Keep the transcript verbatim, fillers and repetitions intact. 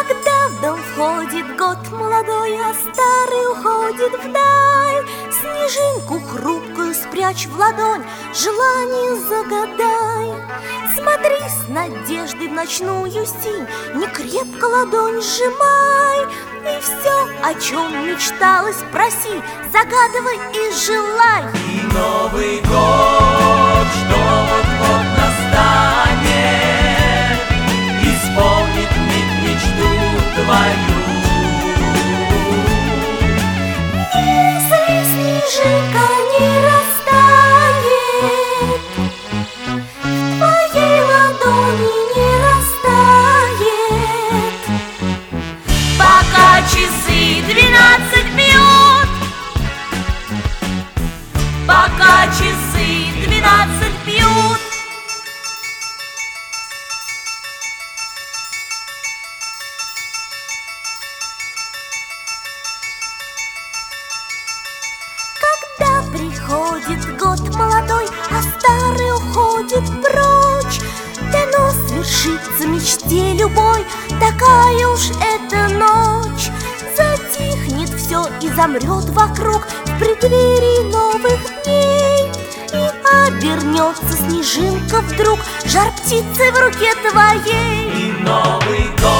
Когда в дом входит год молодой, а старый уходит вдаль, снежинку хрупкую спрячь в ладонь, желание загадай. Смотри с надеждой в ночную синь, не крепко ладонь сжимай, и все, о чем мечталось, проси, загадывай и желай. И Новый год, что вот-вот настанет, исполнит миг мечту твою. Если снежинка не растает, в твоей ладони не растает, Пока часы двенадцать бьют, пока часы двенадцать бьют. когда приходит год молодой, а старый уходит прочь, дано свершится мечте любой, такая уж эта ночь. Затихнет все и замрет вокруг в преддверии новых дней, и обернется снежинка вдруг жар птицы в руке твоей. И Новый год,